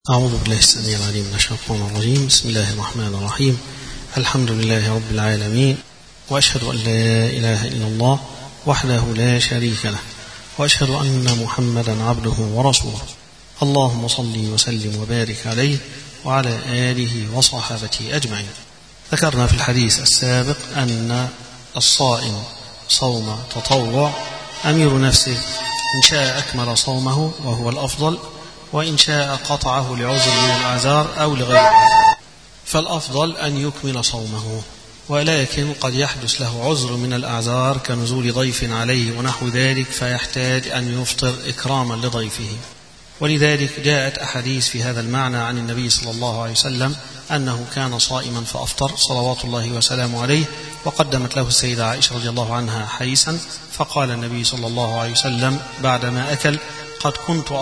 أعوذ بالله السميع العليم من الشيطان الرجيم. بسم الله الرحمن الرحيم. الحمد لله رب العالمين، وأشهد أن لا إله إلا الله وحده لا شريك له، وأشهد أن محمدا عبده ورسوله. اللهم صل وسلم وبارك عليه وعلى آله وصحابته أجمعين. ذكرنا في الحديث السابق أن الصائم صوم تطوع أمير نفسه، إن شاء أكمل صومه وهو الأفضل، وإن شاء قطعه لعذر من الأعذار أو لغير عذر، فالأفضل أن يكمل صومه. ولكن قد يحدث له عذر من الأعذار كنزول ضيف عليه ونحو ذلك، فيحتاج أن يفطر إكراما لضيفه. ولذلك جاءت أحاديث في هذا المعنى عن النبي صلى الله عليه وسلم أنه كان صائما فأفطر صلوات الله وسلامه عليه. وقدمت له السيدة عائشة رضي الله عنها حيثا، فقال النبي صلى الله عليه وسلم بعدما أكل: قد كنت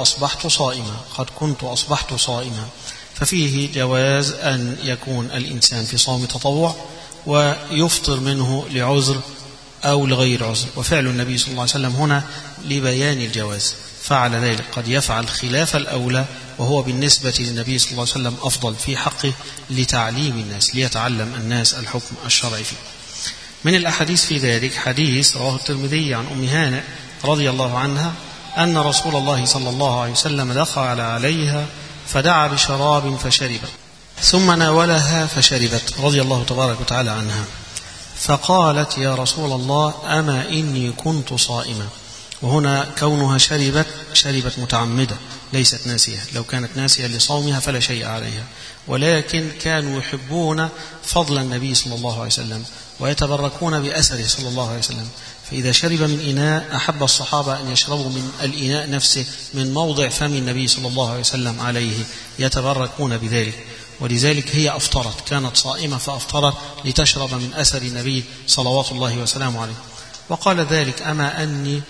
أصبحت صائما. ففيه جواز أن يكون الإنسان في صوم تطوع ويفطر منه لعذر أو لغير عذر، وفعل النبي صلى الله عليه وسلم هنا لبيان الجواز، فعل ذلك. قد يفعل خلاف الأولى، وهو بالنسبة للنبي صلى الله عليه وسلم أفضل في حقه لتعليم الناس، ليتعلم الناس الحكم الشرعي فيه. من الأحاديث في ذلك حديث رواه الترمذي عن أم هانئ رضي الله عنها أن رسول الله صلى الله عليه وسلم دخل عليها فدعا بشراب فشربت، ثم ناولها فشربت رضي الله تبارك وتعالى عنها، فقالت: يا رسول الله، أما إني كنت صائمة. وهنا كونها شربت متعمدة ليست ناسية، لو كانت ناسية لصومها فلا شيء عليها، ولكن كانوا يحبون فضل النبي صلى الله عليه وسلم ويتبركون بأثره صلى الله عليه وسلم، فإذا شرب من إناء أحب الصحابة أن يشربوا من الإناء نفسه، من موضع فم النبي صلى الله عليه وسلم عليه، يتبركون بذلك. ولذلك هي أفطرت، كانت صائمة فأفطرت لتشرب من أثر النبي صلوات الله وسلامه عليه. وقال ذلك: أما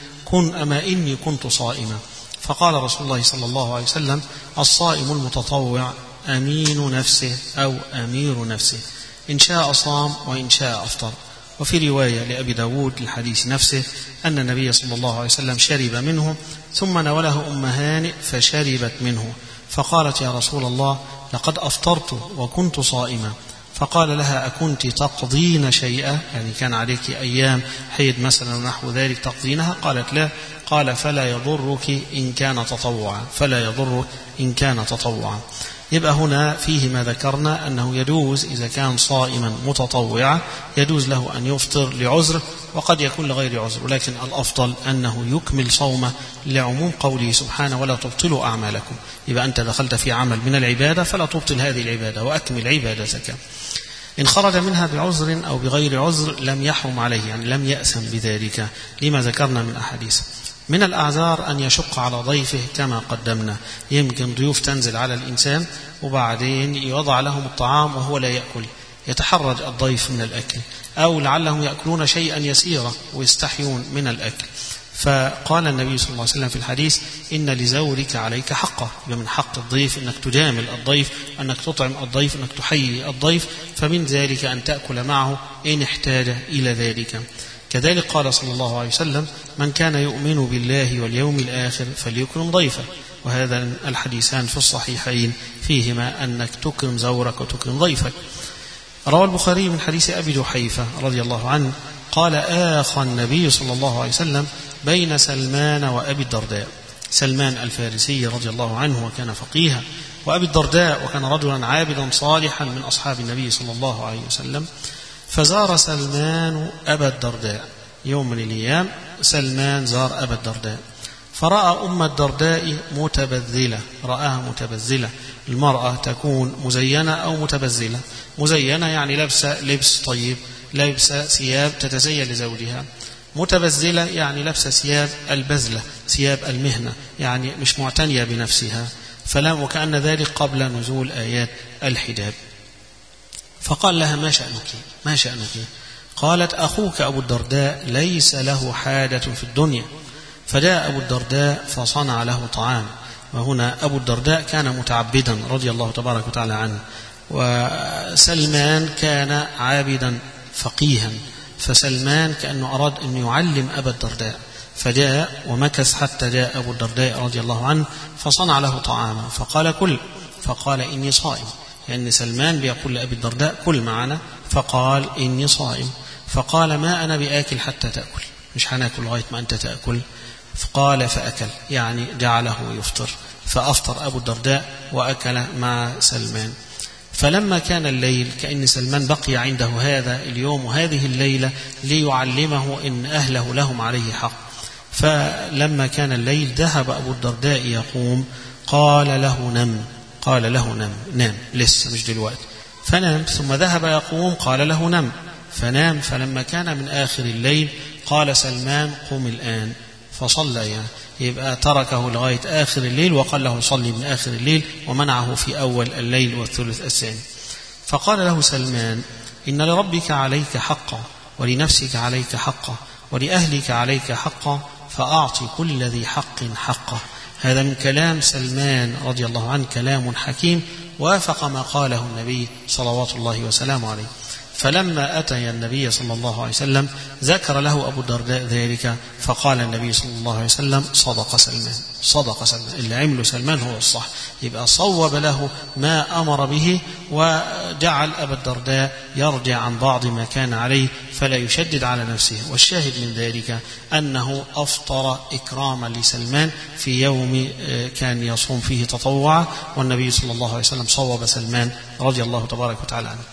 إني كنت صائمة. فقال رسول الله صلى الله عليه وسلم: الصائم المتطوع أمين نفسه أو أمير نفسه، إن شاء صام وإن شاء أفطر. وفي رواية لأبي داود الحديث نفسه أن النبي صلى الله عليه وسلم شرب منه، ثم ناوله أم هانئ فشربت منه، فقالت: يا رسول الله، لقد أفطرت وكنت صائمة. فقال لها: أكنت تقضين شيئا؟ يعني كان عليك أيام حيض مثلا ونحو ذلك تقضينها؟ قالت: لا. قال: فلا يضرك إن كان تطوعا. يبقى هنا فيه ما ذكرنا، أنه يجوز إذا كان صائما متطوعا يجوز له أن يفطر لعذر، وقد يكون لغير عذر، ولكن الأفضل أنه يكمل صومه لعموم قوله سبحانه: ولا تبطلوا أعمالكم. يبقى أنت دخلت في عمل من العبادة فلا تبطل هذه العبادة، وأكمل عبادتك. إن خرج منها بعذر أو بغير عذر لم يحرم عليه، يعني لم يأثم بذلك، لما ذكرنا من أحاديث. من الأعذار أن يشق على ضيفه كما قدمنا، يمكن ضيوف تنزل على الإنسان وبعدين يوضع لهم الطعام وهو لا يأكل، يتحرج الضيف من الأكل، أو لعلهم يأكلون شيئا يسيرا ويستحيون من الأكل. فقال النبي صلى الله عليه وسلم في الحديث: إن لزورك عليك حقه، من حق الضيف أنك تجامل الضيف، أنك تطعم الضيف، أنك تحيي الضيف، فمن ذلك أن تأكل معه إن احتاج إلى ذلك. كذلك قال صلى الله عليه وسلم: من كان يؤمن بالله واليوم الآخر فليكرم ضيفه. وهذا الحديثان في الصحيحين فيهما أنك تكرم زورك وتكرم ضيفك. روى البخاري من حديث أبي جحيفة رضي الله عنه قال: آخى النبي صلى الله عليه وسلم بين سلمان وأبي الدرداء. سلمان الفارسي رضي الله عنه وكان فقيها، وأبي الدرداء وكان رجلا عابدا صالحا من أصحاب النبي صلى الله عليه وسلم. فزار سلمان أبا الدرداء يوم من الأيام، سلمان زار أبا الدرداء، فرأى أم الدرداء رآها متبذلة. المرأة تكون مزينة أو متبذلة. مزينة يعني لابسة لبس طيب، لابسة ثياب تتزين لزوجها. متبذلة يعني لابسة ثياب البذلة، ثياب المهنة، يعني مش معتنية بنفسها، وكأن ذلك قبل نزول آيات الحجاب. فقال لها: ما شأنك؟ قالت: أخوك أبو الدرداء ليس له حاجة في الدنيا. فجاء أبو الدرداء فصنع له طعام. وهنا أبو الدرداء كان متعبدا رضي الله تبارك وتعالى عنه، وسلمان كان عابدا فقيها، فسلمان كأنه أراد أن يعلم أبا الدرداء، فجاء ومكث حتى جاء أبو الدرداء رضي الله عنه فصنع له طعاما، فقال: كل. فقال إني صائم، لأن سلمان بيقول لأبي الدرداء كل معنا، فقال إني صائم. فقال ما أنا بآكل حتى تأكل، مش هناكل لغاية ما أنت تأكل. فقال فأكل، يعني جعله يفطر، فأفطر أبو الدرداء وأكل مع سلمان. فلما كان الليل، كأن سلمان بقي عنده هذا اليوم وهذه الليلة ليعلمه إن أهله لهم عليه حق. فلما كان الليل ذهب أبو الدرداء يقوم، قال له نم لسه مش دلوقتي، فنام. ثم ذهب يقوم، قال له نم، فنام. فلما كان من آخر الليل قال سلمان قم الآن فصلى، يعني يبقى تركه لغاية آخر الليل وقال له صلي من آخر الليل، ومنعه في أول الليل والثلث الثاني. فقال له سلمان إن لربك عليك حقا، ولنفسك عليك حقا، ولأهلك عليك حقا، فأعطي كل ذي حق حقه. هذا من كلام سلمان رضي الله عنه، كلام حكيم وافق ما قاله النبي صلوات الله وسلامه عليه. فلما أتى النبي صلى الله عليه وسلم ذكر له أبو الدرداء ذلك، فقال النبي صلى الله عليه وسلم صدق سلمان، اللي عمله سلمان هو الصح. يبقى صوب له ما أمر به، وجعل أبا الدرداء يرجع عن بعض ما كان عليه فلا يشدد على نفسه. والشاهد من ذلك أنه أفطر إكراما لسلمان في يوم كان يصوم فيه تطوعا، والنبي صلى الله عليه وسلم صوب سلمان رضي الله تبارك وتعالى عنه.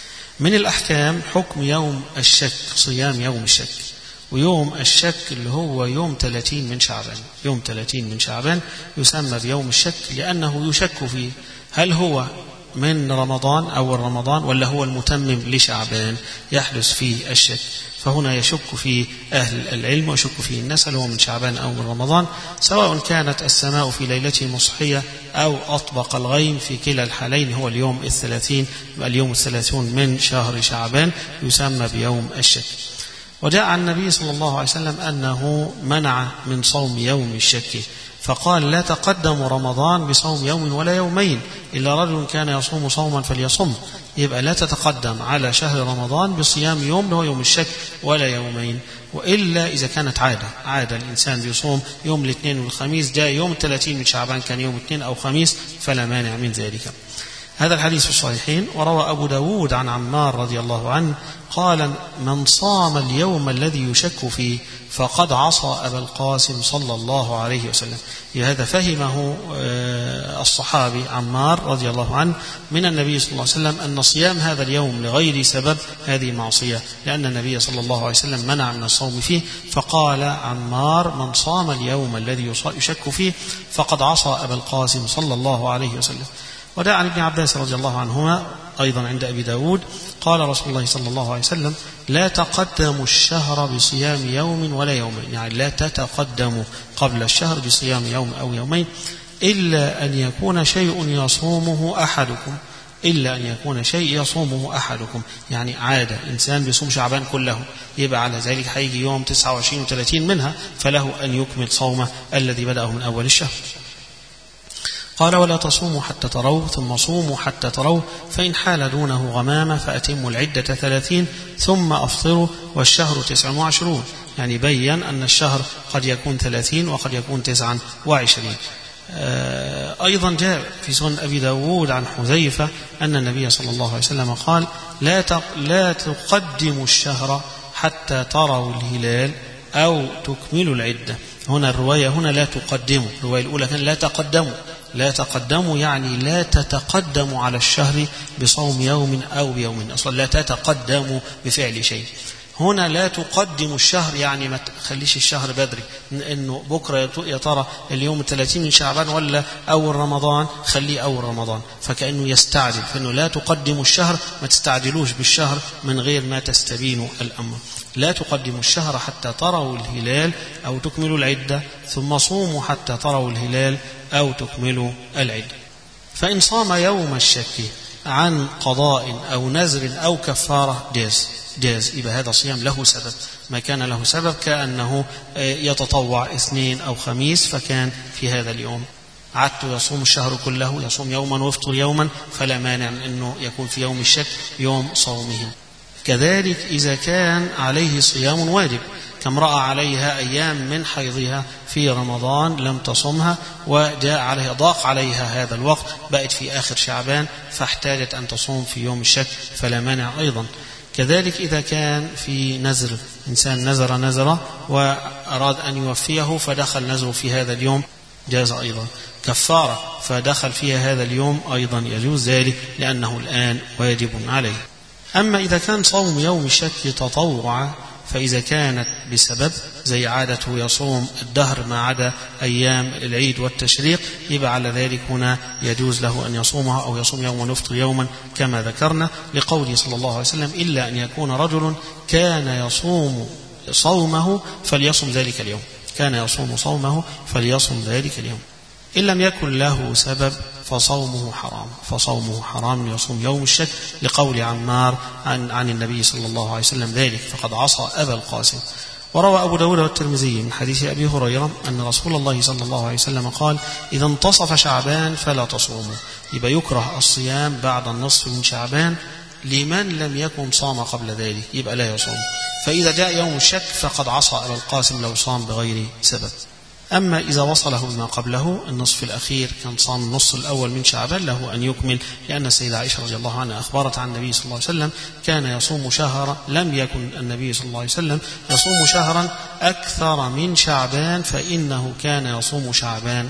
من الأحكام حكم يوم الشك، صيام يوم الشك. ويوم الشك اللي هو يوم 30 من شعبان، يوم 30 من شعبان يسمى بيوم الشك، لأنه يشك فيه هل هو من رمضان أو رمضان ولا هو المتمم لشعبان، يحدث فيه الشك. فهنا يشك فيه أهل العلم ويشك فيه الناس هل هو من شعبان أو من رمضان، سواء كانت السماء في ليلته مصحية أو أطبق الغيم، في كلا الحالين هو اليوم 30، اليوم 30 من شهر شعبان يسمى بيوم الشك. وجاء عن النبي صلى الله عليه وسلم أنه منع من صوم يوم الشك، فقال لا تقدم رمضان بصوم يوم ولا يومين، إلا رجل كان يصوم صوما فليصم. يبقى لا تتقدم على شهر رمضان بصيام يوم هو يوم الشك ولا يومين، وإلا إذا كانت عادة الإنسان بيصوم يوم الاثنين والخميس، جاء يوم 30 من شعبان كان يوم اثنين أو خميس، فلا مانع من ذلك. هذا الحديث في الصحيحين. وروى أبو داود عن عمار رضي الله عنه قال من صام اليوم الذي يشك فيه فقد عصى أبا القاسم صلى الله عليه وسلم. هذا فهمه الصحابي عمار رضي الله عنه من النبي صلى الله عليه وسلم أن صيام هذا اليوم لغير سبب هذه معصية، لأن النبي صلى الله عليه وسلم منع من الصوم فيه. فقال عمار من صام اليوم الذي يشك فيه فقد عصى أبا القاسم صلى الله عليه وسلم. ودعا عن ابن عباس رضي الله عنهما أيضا عند أبي داود قال رسول الله صلى الله عليه وسلم لا تقدموا الشهر بصيام يوم ولا يومين، يعني لا تتقدموا قبل الشهر بصيام يوم أو يومين، إلا أن يكون شيء يصومه أحدكم، يعني عادة إنسان بيصوم شعبان كله، يبقى على ذلك هيجي يوم 29 و30 منها فله أن يكمل صومه الذي بدأه من أول الشهر. قال ولا تصوموا حتى تروا، ثم صوموا حتى تروا، فإن حال دونه غمامة فأتموا العدة 30 ثم أفطروا، والشهر 29. يعني بين أن الشهر قد يكون 30 وقد يكون 29. أيضا جاء في سنن أبي داود عن حذيفة أن النبي صلى الله عليه وسلم قال لا تقدموا الشهر حتى تروا الهلال أو تكملوا العدة. هنا الرواية هنا لا تقدموا، الرواية الأولى كان لا تقدموا يعني لا تتقدموا على الشهر بصوم يوم أو بيومين، أصلا لا تتقدموا بفعل شيء. هنا لا تقدموا الشهر يعني ما تخليش الشهر بدري، إنه بكرة يا ترى اليوم 30 من شعبان ولا أول رمضان، خليه أول رمضان، فكأنه يستعجل، فإنه لا تقدموا الشهر، ما تستعجلوش بالشهر من غير ما تستبينوا الأمر. لا تقدموا الشهر حتى تروا الهلال أو تكملوا العدة، ثم صوموا حتى تروا الهلال أو تكملوا العدة. فإن صام يوم الشك عن قضاء أو نذر أو كفارة جاز، يبقى هذا صيام له سبب، ما كان له سبب كأنه يتطوع اثنين أو خميس فكان في هذا اليوم عادته يصوم الشهر كله، يصوم يوما ويفطر يوما، فلا مانع من أنه يكون في يوم الشك يوم صومه. كذلك إذا كان عليه صيام واجب، كامرأة عليها أيام من حيضها في رمضان لم تصمها وجاء عليها ضاق عليها هذا الوقت، بقت في آخر شعبان فاحتاجت أن تصوم في يوم الشك فلا مانع أيضا. كذلك إذا كان في نذر، إنسان نذر وأراد أن يوفيه فدخل نذره في هذا اليوم جاز أيضا. كفارة فدخل فيها هذا اليوم أيضا يجوز ذلك لأنه الآن واجب عليه. أما إذا كان صوم يوم الشك تطوعا فإذا كانت بسبب زي عادته يصوم الدهر ما عدا أيام العيد والتشريق يبقى على ذلك هنا يجوز له أن يصومها أو يصوم يوما ويفطر يوما كما ذكرنا لقوله صلى الله عليه وسلم إلا أن يكون رجل كان يصوم صومه فليصم ذلك اليوم، كان يصوم صومه فليصم ذلك اليوم. إن لم يكن له سبب فصومه حرام يصوم يوم الشك لقول عمار عن النبي صلى الله عليه وسلم ذلك فقد عصى أبا القاسم. وروى أبو داود والترمذي من حديث أبي هريرة أن رسول الله صلى الله عليه وسلم قال إذا انتصف شعبان فلا تصوموا، يبقى يكره الصيام بعد النصف من شعبان لمن لم يكن صام قبل ذلك يبقى لا يصوم. فإذا جاء يوم الشك فقد عصى أبا القاسم لو صام بغير سبب. أما إذا وصله بما قبله النصف الأخير كان صام النصف الأول من شعبان له أن يكمل، لأن السيدة عائشة رضي الله عنها أخبرت عن النبي صلى الله عليه وسلم كان يصوم شهرا، لم يكن النبي صلى الله عليه وسلم يصوم شهرا أكثر من شعبان فإنه كان يصوم شعبان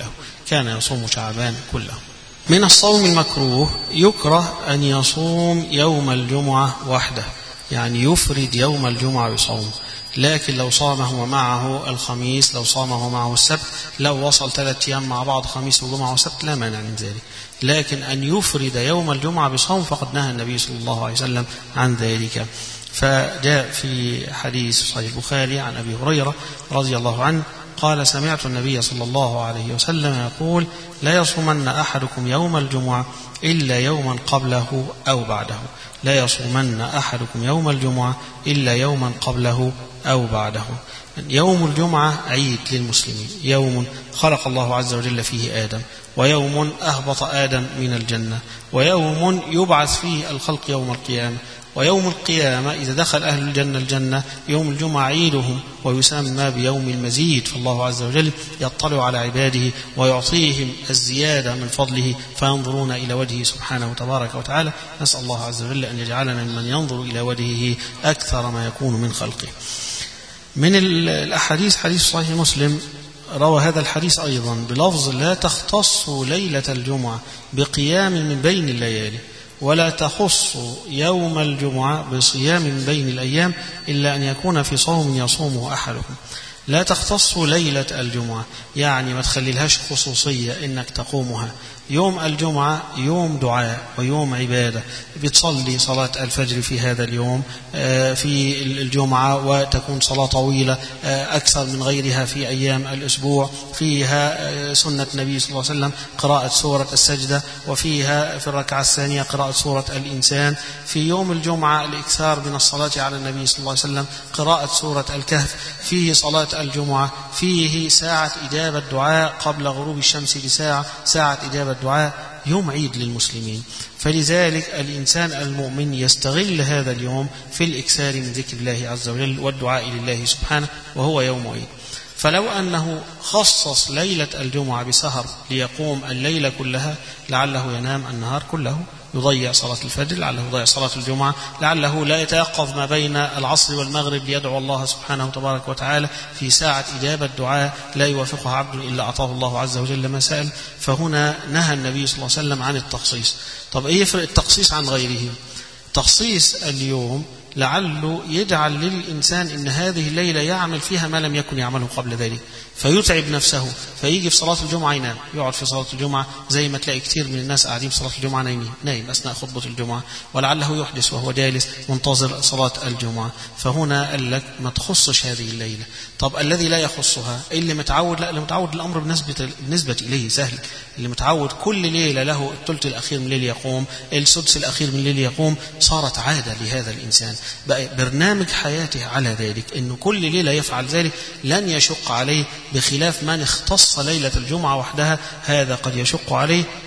كله. من الصوم المكروه يكره أن يصوم يوم الجمعة وحده، يعني يفرد يوم الجمعة بصوم، لكن لو صامه ومعه الخميس، لو صامه معه السبت، لو وصل 3 أيام مع بعض خميس وجمعة وسبت لا مانع من ذلك. لكن أن يفرد يوم الجمعة بصوم فقد نهى النبي صلى الله عليه وسلم عن ذلك. فجاء في حديث صحيح البخاري عن أبي هريرة رضي الله عنه قال سمعت النبي صلى الله عليه وسلم يقول لا يصومن أحدكم يوم الجمعة إلا يوما قبله أو بعده، لا يصومن أحدكم يوم الجمعة إلا يوما قبله أو بعده. يوم الجمعة عيد للمسلمين، يوم خلق الله عز وجل فيه آدم، ويوم أهبط آدم من الجنة، ويوم يبعث فيه الخلق يوم القيامة، ويوم القيامة إذا دخل أهل الجنة الجنة يوم الجمعة عيدهم ويسمى بيوم المزيد، فالله عز وجل يطلع على عباده ويعطيهم الزيادة من فضله فينظرون إلى وجهه سبحانه وتبارك وتعالى. نسأل الله عز وجل أن يجعلنا ممن ينظر إلى وجهه أكثر ما يكون من خلقه. من الأحاديث حديث صحيح مسلم روى هذا الحديث أيضا بلفظ لا تختص ليلة الجمعة بقيام من بين الليالي، ولا تخص يوم الجمعة بصيام من بين الأيام إلا أن يكون في صوم يصومه أحدكم. لا تختص ليلة الجمعة يعني ما تخليلهاش خصوصية إنك تقومها. يوم الجمعة يوم دعاء ويوم عبادة، بتصلي صلاة الفجر في هذا اليوم في الجمعة، وتكون صلاة طويلة أكثر من غيرها في أيام الأسبوع، فيها سنة النبي صلى الله عليه وسلم قراءة سورة السجدة، وفيها في الركعة الثانية قراءة سورة الإنسان. في يوم الجمعة الإكثار من الصلاة على النبي صلى الله عليه وسلم، قراءة سورة الكهف، فيه صلاة الجمعة، فيه ساعة إجابة دعاء قبل غروب الشمس بساعة، ساعة إجابة دعاء، يوم عيد للمسلمين. فلذلك الإنسان المؤمن يستغل هذا اليوم في الإكثار من ذكر الله عز وجل والدعاء لله سبحانه وهو يوم عيد. فلو أنه خصص ليلة الجمعة بسهر ليقوم الليلة كلها لعله ينام النهار كله، يضيع صلاة الفجر، لعله يضيع صلاة الجمعة، لعله لا يتيقظ ما بين العصر والمغرب ليدعو الله سبحانه وتبارك وتعالى في ساعة إجابة دعاء لا يوافقها عبد إلا أعطاه الله عز وجل ما سأل. فهنا نهى النبي صلى الله عليه وسلم عن التخصيص. طب إيه يفرق التخصيص عن غيره؟ تخصيص اليوم لعله يجعل للإنسان إن هذه الليلة يعمل فيها ما لم يكن يعمله قبل ذلك، فيتعب نفسه، فيجي في صلاة الجمعة ينام، يقعد في صلاة الجمعة زي ما تلاقي كتير من الناس قاعدين في صلاة الجمعة نايم أثناء خطبة الجمعة، ولعله يحدث وهو جالس منتظر صلاة الجمعة. فهنا قال لك ما تخصش هذه الليلة. طب الذي لا يخصها اللي متعود، لا اللي متعود الأمر بالنسبة إليه سهل، اللي متعود كل ليلة له الثلث الأخير من الليل يقوم، السدس الأخير من الليل يقوم، صارت عادة لهذا الإنسان، بقى برنامج حياته على ذلك إنه كل ليلة يفعل ذلك، لن يشق عليه، بخلاف من اختص ليلة الجمعة وحدها، هذا قد يشق عليه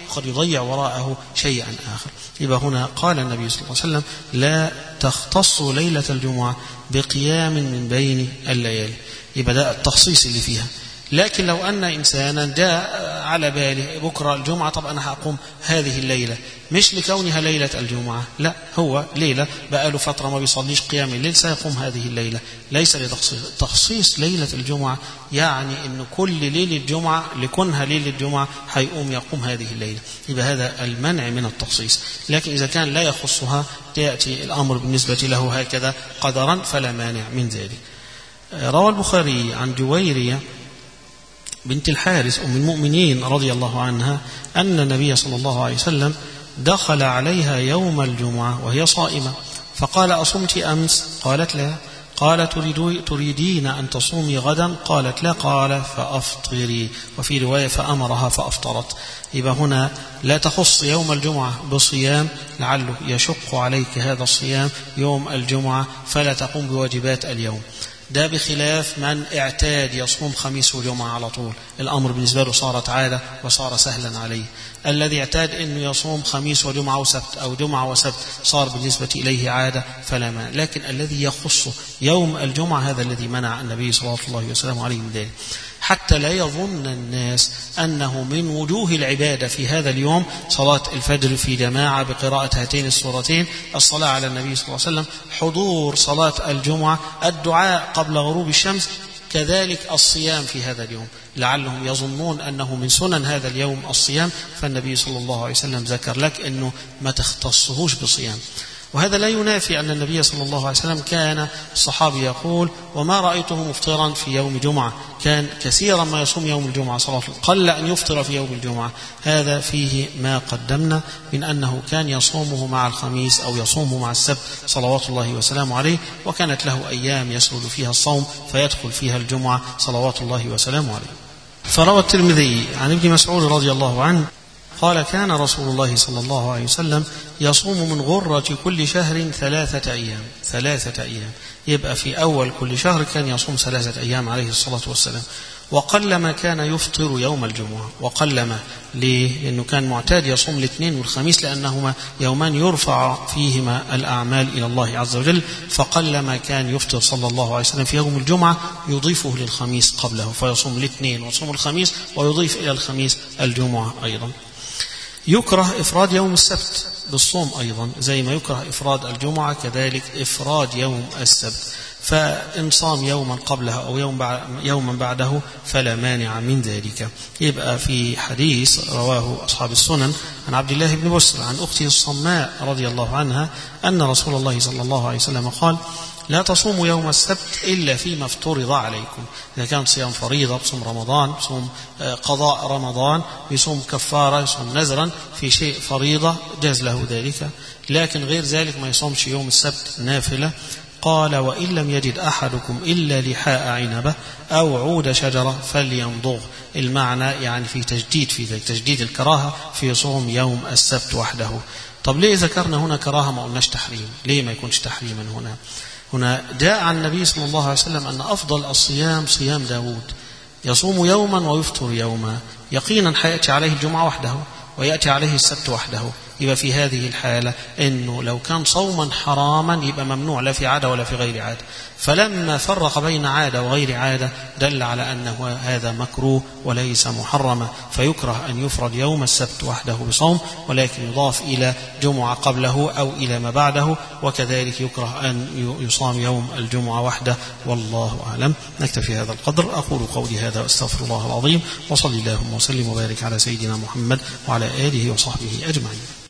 وقد يضيع وراءه شيئا آخر. يبقى هنا قال النبي صلى الله عليه وسلم لا تختص ليلة الجمعة بقيام من بين الليالي. يبقى ده التخصيص اللي فيها. لكن لو أن إنسانا جاء على باله بكرة الجمعة، طب أنا هقوم هذه الليلة مش لكونها ليلة الجمعة، لا، هو ليلة بقى له فترة ما بيصليش قيام الليل سيقوم هذه الليلة، ليس لتخصيص ليلة الجمعة يعني أن كل ليلة جمعة لكونها ليلة الجمعة يقوم هذه الليلة. يبقى هذا المنع من التخصيص. لكن إذا كان لا يخصها يأتي الأمر بالنسبة له هكذا قدرا فلا مانع من ذلك. روى البخاري عن جويرية بنت الحارث أم المؤمنين رضي الله عنها أن النبي صلى الله عليه وسلم دخل عليها يوم الجمعة وهي صائمة فقال أصمت أمس؟ قالت لا. قال تريدين أن تصومي غدا؟ قالت لا. قال فأفطري. وفي رواية فأمرها فأفطرت. يبقى هنا لا تخص يوم الجمعة بصيام لعله يشق عليك هذا الصيام يوم الجمعة فلا تقوم بواجبات اليوم. ده بخلاف من اعتاد يصوم خميس وجمعة على طول، الأمر بالنسبة له صارت عادة وصار سهلا عليه. الذي اعتاد أنه يصوم خميس وجمعة وسبت أو جمعة وسبت صار بالنسبة إليه عادة فلا مانع. لكن الذي يخص يوم الجمعة هذا الذي منع النبي صلى الله عليه وسلم عليه من ذلك، حتى لا يظن الناس أنه من وجوه العبادة في هذا اليوم صلاة الفجر في جماعة بقراءة هاتين السورتين، الصلاة على النبي صلى الله عليه وسلم، حضور صلاة الجمعة، الدعاء قبل غروب الشمس، كذلك الصيام في هذا اليوم. لعلهم يظنون أنه من سنن هذا اليوم الصيام، فالنبي صلى الله عليه وسلم ذكر لك أنه ما تختصهوش بصيام. وهذا لا ينافي أن النبي صلى الله عليه وسلم كان الصحابي يقول وما رأيته مفطرا في يوم جمعة، كان كثيرا ما يصوم يوم الجمعة صلاة، قل أن يفطر في يوم الجمعة. هذا فيه ما قدمنا من أنه كان يصومه مع الخميس أو يصومه مع السبت صلوات الله وسلامه عليه، وكانت له أيام يسهل فيها الصوم فيدخل فيها الجمعة صلوات الله وسلامه عليه. فروى الترمذي عن ابن مسعود رضي الله عنه قال كان رسول الله صلى الله عليه وسلم يصوم من غرة كل شهر 3 أيام. 3 أيام، يبقى في أول كل شهر كان يصوم 3 أيام عليه الصلاة والسلام. وقلما كان يفطر يوم الجمعة. وقلما ليه؟ لأنه كان معتاد يصوم الاثنين والخميس لأنهما يومان يرفع فيهما الأعمال إلى الله عز وجل، فقلما كان يفطر صلى الله عليه وسلم في يوم الجمعة يضيفه للخميس قبله، فيصوم الاثنين ويصوم الخميس ويضيف إلى الخميس الجمعة أيضا. يكره إفراد يوم السبت بالصوم أيضا، زي ما يكره إفراد الجمعة كذلك إفراد يوم السبت، فإن صام يوما قبلها أو يوما بعده فلا مانع من ذلك. يبقى في حديث رواه أصحاب السنن عن عبد الله بن بسر عن أخته الصماء رضي الله عنها أن رسول الله صلى الله عليه وسلم قال لا تصوموا يوم السبت إلا فيما افترض عليكم. إذا كان صيام فريضة بصوم رمضان، بصوم قضاء رمضان، بصوم كفارة، بصوم نذرا في شيء فريضة جاز له ذلك، لكن غير ذلك ما يصومش يوم السبت نافلة. قال وإن لم يجد أحدكم إلا لحاء عنبة أو عود شجرة فليمضغ. المعنى يعني في تجديد، في ذلك تجديد الكراهة في صوم يوم السبت وحده. طب ليه ذكرنا هنا كراهة ما قلناش تحريم؟ ليه ما يكونش تحريما هنا؟ هنا جاء عن النبي صلى الله عليه وسلم أن أفضل الصيام صيام داود، يصوم يوما ويفطر يوما، يقينا حيأتي عليه الجمعة وحده ويأتي عليه السبت وحده. يبقى في هذه الحالة إنه لو كان صوما حراما يبقى ممنوع لا في عادة ولا في غير عادة، فلما فرق بين عادة وغير عادة دل على أنه هذا مكروه وليس محرما، فيكره أن يفرد يوم السبت وحده بصوم، ولكن يضاف إلى جمعة قبله أو إلى ما بعده، وكذلك يكره أن يصام يوم الجمعة وحده، والله أعلم. نكتفي هذا القدر. أقول قولي هذا واستغفر الله العظيم، وصلي اللهم وسلم وبارك على سيدنا محمد وعلى آله وصحبه أجمعين.